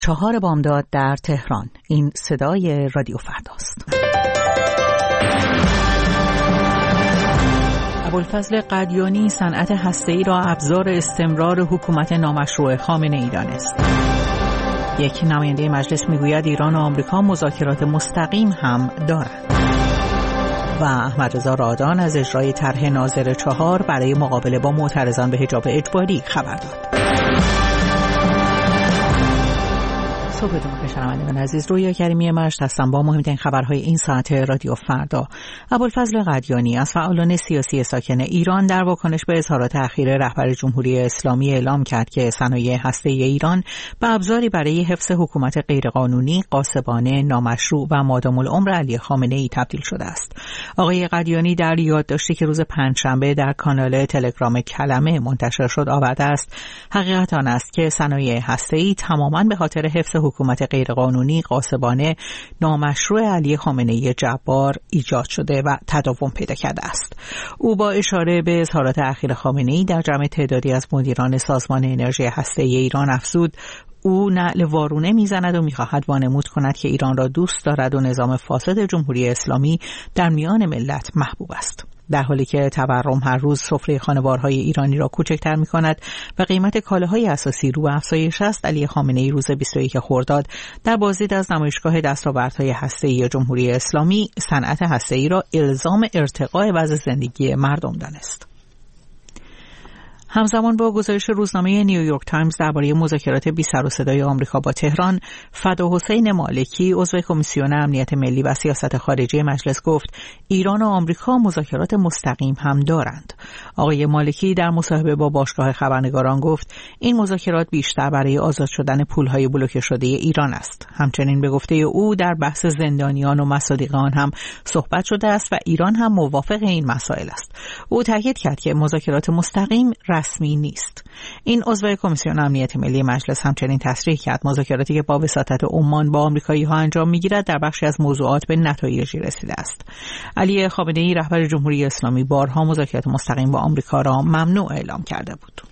4 بامداد در تهران. این صدای رادیو فرداست. ابوالفضل قدیانی صنعت هسته‌ای را ابزار استمرار حکومت نامشروع خامنه‌ای دانست. یک نماینده مجلس میگوید ایران و آمریکا مذاکرات مستقیم هم دارند. و احمدرضا رادان از اجرای طرح ناظر 4 برای مقابله با معترضان به حجاب اجباری خبر داد. صبحتون بخیر شنوندگان عزیز، رویا کریمی مشت هستم با مهمترین خبرهای این ساعت رادیو فردا. ابوالفضل قدیانی از فعالان سیاسی ساکن ایران در واکنش به اظهارات اخیر رهبر جمهوری اسلامی اعلام کرد که صنایع هسته‌ای ایران به ابزاری برای حفظ حکومت غیرقانونی، غاصبانه، نامشروع و مادام العمر علی خامنه‌ای تبدیل شده است. آقای قدیانی در یادداشتی که روز پنجشنبه در کانال تلگرام کلمه منتشر شد آورده است: حقیقت آن است که صنایع هسته‌ای تماماً به خاطر حفظ حکومت غیرقانونی، غاصبانه، نامشروع علی خامنه‌ای جبار ایجاد شده و تداوم پیدا کرده است. او با اشاره به اظهارات اخیر خامنه‌ای در جمع تعدادی از مدیران سازمان انرژی هسته‌ای ایران افزود: او نعل وارونه میزند و میخواهد وانمود کند که ایران را دوست دارد و نظام فاسد جمهوری اسلامی در میان ملت محبوب است. در حالی که تورم هر روز سفره خانوارهای ایرانی را کوچکتر می کند و قیمت کالاهای اساسی رو به افزایش است، علی خامنه‌ای روز 21 خرداد در بازدید از نمایشگاه دستاوردهای هسته‌ای جمهوری اسلامی صنعت هسته‌ای را الزام ارتقاء وضع زندگی مردم دانست. همزمان با گزارش روزنامه نیویورک تایمز درباره مذاکرات بی سر و صدای آمریکا با تهران، فداحسین مالکی عضو کمیسیون امنیت ملی و سیاست خارجی مجلس گفت ایران و آمریکا مذاکرات مستقیم هم دارند. آقای مالکی در مصاحبه با باشگاه خبرنگاران گفت این مذاکرات بیشتر برای آزاد شدن پولهای بلوکه شده ایران است. همچنین به گفته او در بحث زندانیان و مصادیق آن هم صحبت شده است و ایران هم موافق این مسائل است. او تاکید کرد که مذاکرات مستقیم رسمی نیست. این عضو کمیسیون امنیت ملی مجلس همچنین تصریح کرد مذاکراتی که با وساطت عمان با آمریکایی‌ها انجام می‌گیرد در بخشی از موضوعات به نتایجی رسیده است. علی خامنه‌ای رهبر جمهوری اسلامی بارها مذاکرات مستقیم با آمریکا را ممنوع اعلام کرده بود.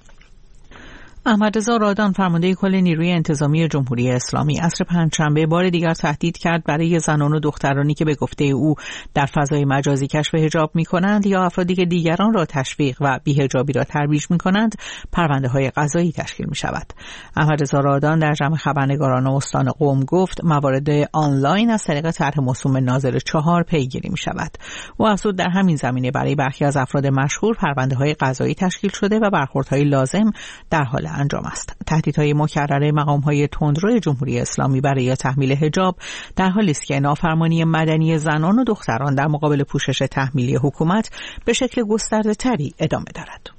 احمدرضا رادان فرمانده کل نیروی انتظامی جمهوری اسلامی عصر پنجشنبه بار دیگر تهدید کرد برای زنان و دخترانی که به گفته او در فضای مجازی کشف حجاب می‌کنند یا افرادی که دیگران را تشویق و بی‌حجابی را ترویج می‌کنند پرونده‌های قضایی تشکیل می‌شود. احمدرضا رادان در جمع خبرنگاران استان قم گفت موارد آنلاین از طریق طرح موسوم ناظر 4 پیگیری می‌شود. او افزود در همین زمینه برای برخی از افراد مشهور پرونده‌های قضایی تشکیل شده و برخوردهای لازم در حال انجام است. تهدیدهای مکرر مقام‌های تندرو جمهوری اسلامی برای تحمیل حجاب در حالی است که نافرمانی مدنی زنان و دختران در مقابل پوشش تحمیلی حکومت به شکل گسترده‌تری ادامه دارد.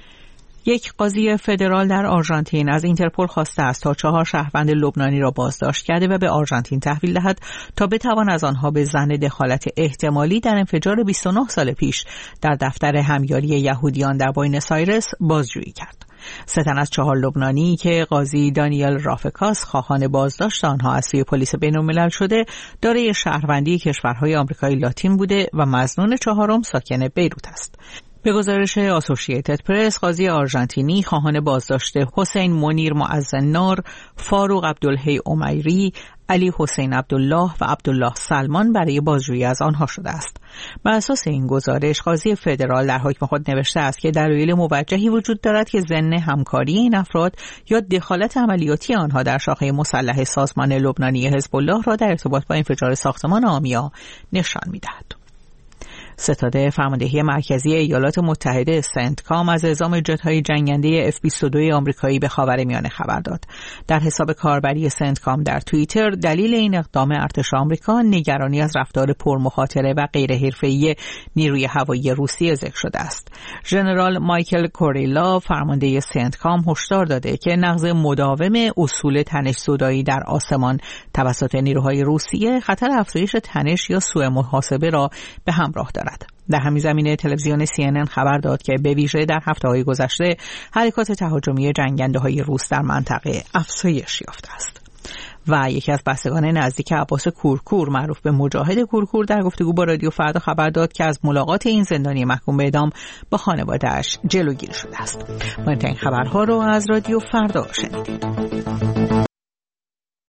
یک قاضی فدرال در آرژانتین از اینترپل خواسته است تا 4 شهروند لبنانی را بازداشت کرده و به آرژانتین تحویل دهد تا بتوان از آنها به ظن دخالت احتمالی در انفجار 29 سال پیش در دفتر همیاری یهودیان در بوئنوس آیرس بازجویی کرد. 3 تن از 4 لبنانی که قاضی دانیل رافکاس خواهان بازداشت آنها از سوی پلیس بین‌الملل شده دارای شهروندی کشورهای آمریکای لاتین بوده و مظنون 4م ساکن بیروت است. به گزارش آسوشییتد پرس، قاضی آرژانتینی خواهان بازداشت حسین منیر معزنار، فاروق عبدالحی عمیری، علی حسین عبدالله و عبدالله سلمان برای بازجویی از آنها شده است. بر اساس این گزارش، قاضی فدرال در حکم خود نوشته است که دلایل موجهی وجود دارد که ضمن همکاری این افراد یا دخالت عملیاتی آنها در شاخه مسلح سازمان لبنانی حزب الله را در ارتباط با انفجار ساختمان آمیا نشان می‌دهد. ستاد فرماندهی مرکزی ایالات متحده سنتکام از اعزام جت‌های جنگنده F-22 آمریکایی به خاورمیانه خبر داد. در حساب کاربری سنتکام در توییتر دلیل این اقدام ارتش آمریکا نگرانی از رفتار پرمخاطره و غیر حرفه‌ای نیروی هوایی روسیه ذکر شده است. ژنرال مایکل کوریلا فرمانده سنتکام هشدار داده که نقض مداوم اصول تنش زدایی در آسمان توسط نیروهای روسیه خطر افزایش تنش یا سوء محاسبه را به همراه دارد. در همین زمینه تلویزیون CNN خبر داد که به ویژه در هفته‌های گذشته حرکات تهاجمی جنگنده‌های روس در منطقه افزایش یافته است. و یکی از بستگان نزدیک عباس کورکور معروف به مجاهد کورکور در گفتگو با رادیو فردا خبر داد که از ملاقات این زندانی محکوم به اعدام با خانواده‌اش جلوگیری شده است. مهمترین خبرها رو از رادیو فردا شنیدید.